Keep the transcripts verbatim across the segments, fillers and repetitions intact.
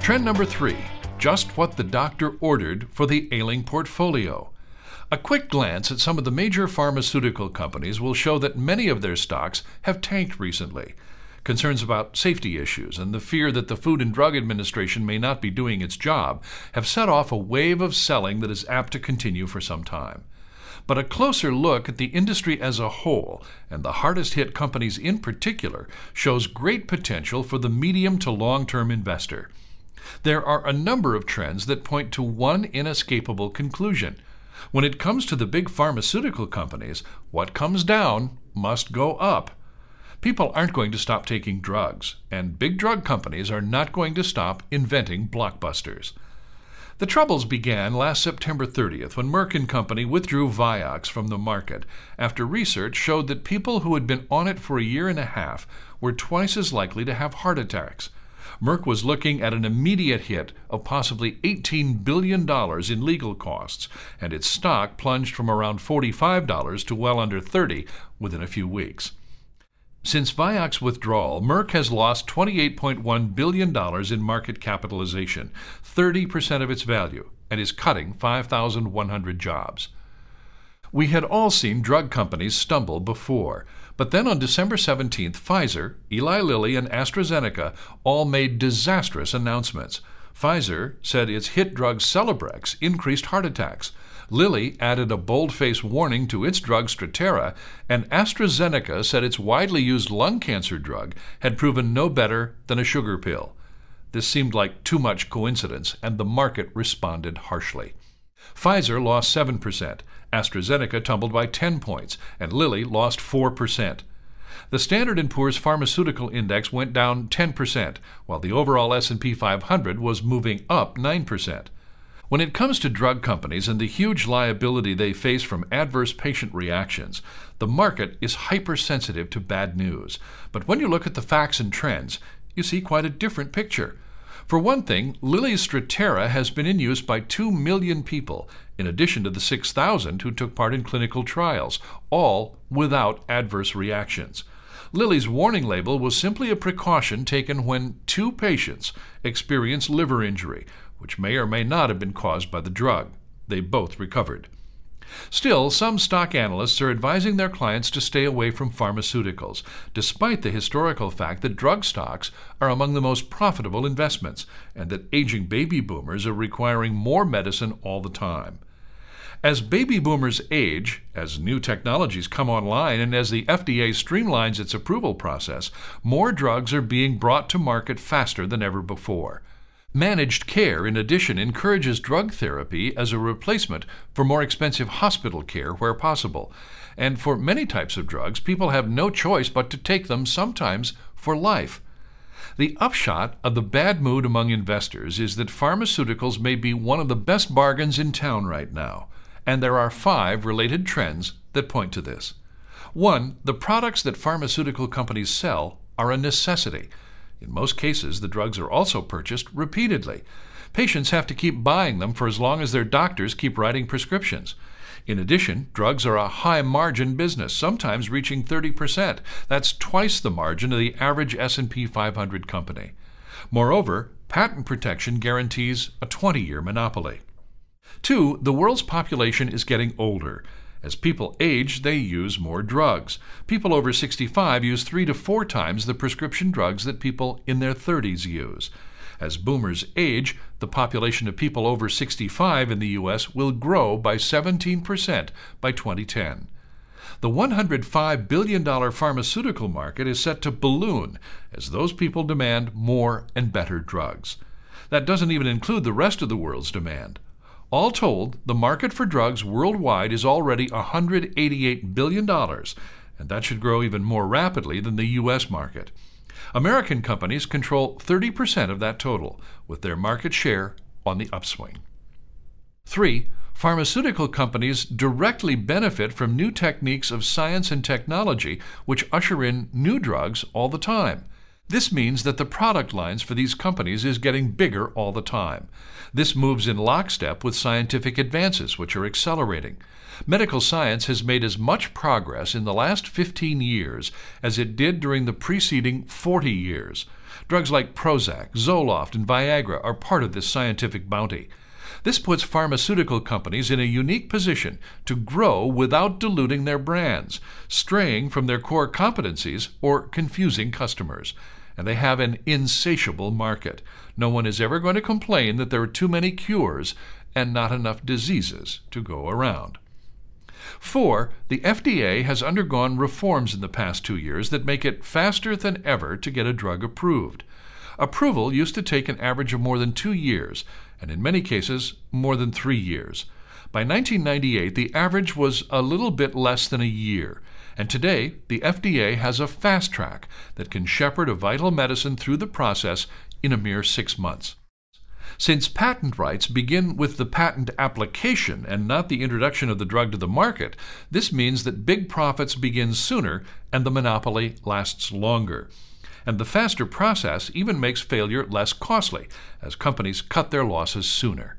Trend number three, just what the doctor ordered for the ailing portfolio. A quick glance at some of the major pharmaceutical companies will show that many of their stocks have tanked recently. Concerns about safety issues and the fear that the Food and Drug Administration may not be doing its job have set off a wave of selling that is apt to continue for some time. But a closer look at the industry as a whole, and the hardest-hit companies in particular, shows great potential for the medium to long-term investor. There are a number of trends that point to one inescapable conclusion. When it comes to the big pharmaceutical companies, what comes down must go up. People aren't going to stop taking drugs, and big drug companies are not going to stop inventing blockbusters. The troubles began last September thirtieth when Merck and Company withdrew Vioxx from the market after research showed that people who had been on it for a year and a half were twice as likely to have heart attacks. Merck was looking at an immediate hit of possibly eighteen billion dollars in legal costs, and its stock plunged from around forty-five dollars to well under thirty dollars within a few weeks. Since Vioxx withdrawal, Merck has lost twenty-eight point one billion dollars in market capitalization, thirty percent of its value, and is cutting five thousand one hundred jobs. We had all seen drug companies stumble before, but then on December seventeenth, Pfizer, Eli Lilly, and AstraZeneca all made disastrous announcements. Pfizer said its hit drug Celebrex increased heart attacks. Lilly added a bold-faced warning to its drug Strattera, and AstraZeneca said its widely used lung cancer drug had proven no better than a sugar pill. This seemed like too much coincidence, and the market responded harshly. Pfizer lost seven percent, AstraZeneca tumbled by ten points, and Lilly lost four percent. The Standard and Poor's Pharmaceutical Index went down ten percent, while the overall S and P five hundred was moving up nine percent. When it comes to drug companies and the huge liability they face from adverse patient reactions, the market is hypersensitive to bad news. But when you look at the facts and trends, you see quite a different picture. For one thing, Lilly's Strattera has been in use by two million people, in addition to the six thousand who took part in clinical trials, all without adverse reactions. Lilly's warning label was simply a precaution taken when two patients experienced liver injury, which may or may not have been caused by the drug. They both recovered. Still, some stock analysts are advising their clients to stay away from pharmaceuticals, despite the historical fact that drug stocks are among the most profitable investments, and that aging baby boomers are requiring more medicine all the time. As baby boomers age, as new technologies come online, and as the F D A streamlines its approval process, more drugs are being brought to market faster than ever before. Managed care, in addition, encourages drug therapy as a replacement for more expensive hospital care where possible. And for many types of drugs, people have no choice but to take them, sometimes for life. The upshot of the bad mood among investors is that pharmaceuticals may be one of the best bargains in town right now. And there are five related trends that point to this. One, the products that pharmaceutical companies sell are a necessity. In most cases, the drugs are also purchased repeatedly. Patients have to keep buying them for as long as their doctors keep writing prescriptions. In addition, drugs are a high-margin business, sometimes reaching thirty percent. That's twice the margin of the average S and P five hundred company. Moreover, patent protection guarantees a twenty-year monopoly. Two, the world's population is getting older. As people age, they use more drugs. People over sixty-five use three to four times the prescription drugs that people in their thirties use. As boomers age, the population of people over sixty-five in the U S will grow by seventeen percent by twenty ten. The one hundred five billion dollars pharmaceutical market is set to balloon as those people demand more and better drugs. That doesn't even include the rest of the world's demand. All told, the market for drugs worldwide is already one hundred eighty-eight billion dollars, and that should grow even more rapidly than the U S market. American companies control thirty percent of that total, with their market share on the upswing. Three, pharmaceutical companies directly benefit from new techniques of science and technology which usher in new drugs all the time. This means that the product lines for these companies is getting bigger all the time. This moves in lockstep with scientific advances, which are accelerating. Medical science has made as much progress in the last fifteen years as it did during the preceding forty years. Drugs like Prozac, Zoloft, and Viagra are part of this scientific bounty. This puts pharmaceutical companies in a unique position to grow without diluting their brands, straying from their core competencies, or confusing customers. And they have an insatiable market. No one is ever going to complain that there are too many cures and not enough diseases to go around. Four, the F D A has undergone reforms in the past two years that make it faster than ever to get a drug approved. Approval used to take an average of more than two years, and in many cases, more than three years. By nineteen ninety-eight, the average was a little bit less than a year, and today the F D A has a fast track that can shepherd a vital medicine through the process in a mere six months. Since patent rights begin with the patent application and not the introduction of the drug to the market, this means that big profits begin sooner and the monopoly lasts longer. And the faster process even makes failure less costly, as companies cut their losses sooner.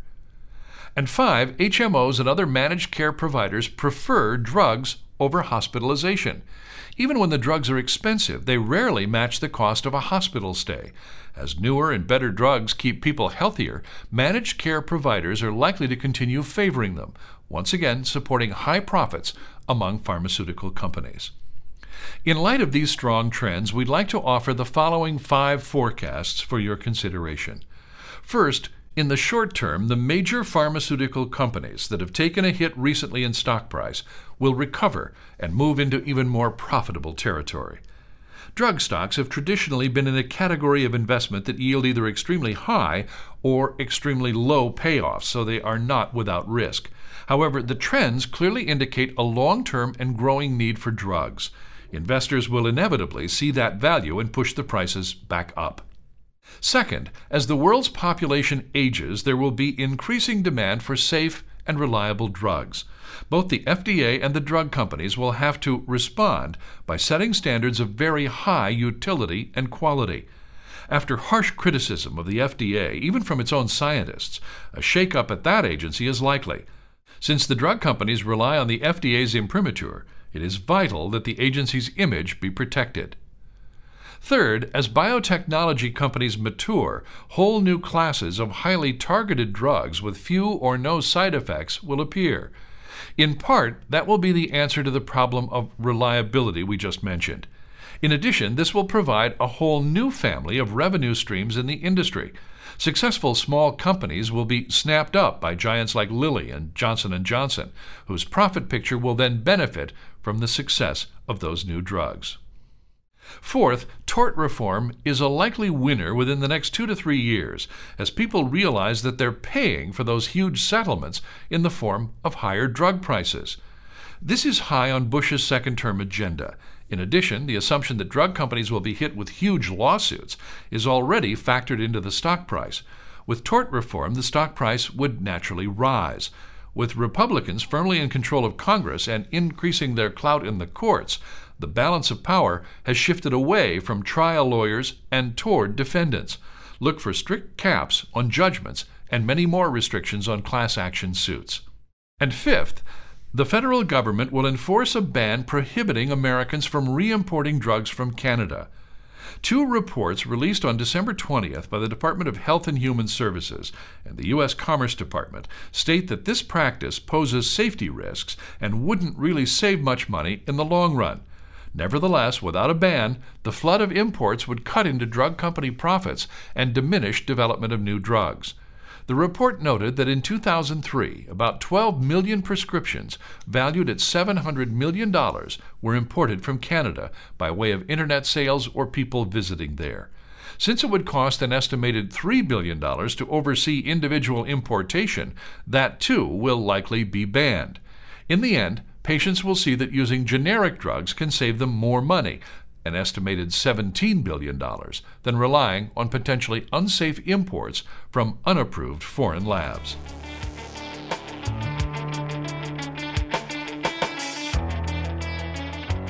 And five, H M Os and other managed care providers prefer drugs over hospitalization. Even when the drugs are expensive, they rarely match the cost of a hospital stay. As newer and better drugs keep people healthier, managed care providers are likely to continue favoring them, once again supporting high profits among pharmaceutical companies. In light of these strong trends, we'd like to offer the following five forecasts for your consideration. First, in the short term, the major pharmaceutical companies that have taken a hit recently in stock price will recover and move into even more profitable territory. Drug stocks have traditionally been in a category of investment that yield either extremely high or extremely low payoffs, so they are not without risk. However, the trends clearly indicate a long-term and growing need for drugs. Investors will inevitably see that value and push the prices back up. Second, as the world's population ages, there will be increasing demand for safe and reliable drugs. Both the F D A and the drug companies will have to respond by setting standards of very high utility and quality. After harsh criticism of the F D A, even from its own scientists, a shakeup at that agency is likely. Since the drug companies rely on the F D A's imprimatur, it is vital that the agency's image be protected. Third, as biotechnology companies mature, whole new classes of highly targeted drugs with few or no side effects will appear. In part, that will be the answer to the problem of reliability we just mentioned. In addition, this will provide a whole new family of revenue streams in the industry. Successful small companies will be snapped up by giants like Lilly and Johnson and Johnson, whose profit picture will then benefit from the success of those new drugs. Fourth, tort reform is a likely winner within the next two to three years, as people realize that they're paying for those huge settlements in the form of higher drug prices. This is high on Bush's second-term agenda. In addition, the assumption that drug companies will be hit with huge lawsuits is already factored into the stock price. With tort reform, the stock price would naturally rise. With Republicans firmly in control of Congress and increasing their clout in the courts, the balance of power has shifted away from trial lawyers and toward defendants. Look for strict caps on judgments and many more restrictions on class action suits. And fifth, the federal government will enforce a ban prohibiting Americans from re-importing drugs from Canada. Two reports released on December twentieth by the Department of Health and Human Services and the U S Commerce Department state that this practice poses safety risks and wouldn't really save much money in the long run. Nevertheless, without a ban, the flood of imports would cut into drug company profits and diminish development of new drugs. The report noted that in two thousand three, about twelve million prescriptions valued at seven hundred million dollars were imported from Canada by way of internet sales or people visiting there. Since it would cost an estimated three billion dollars to oversee individual importation, that too will likely be banned. In the end, patients will see that using generic drugs can save them more money, an estimated seventeen billion dollars, than relying on potentially unsafe imports from unapproved foreign labs.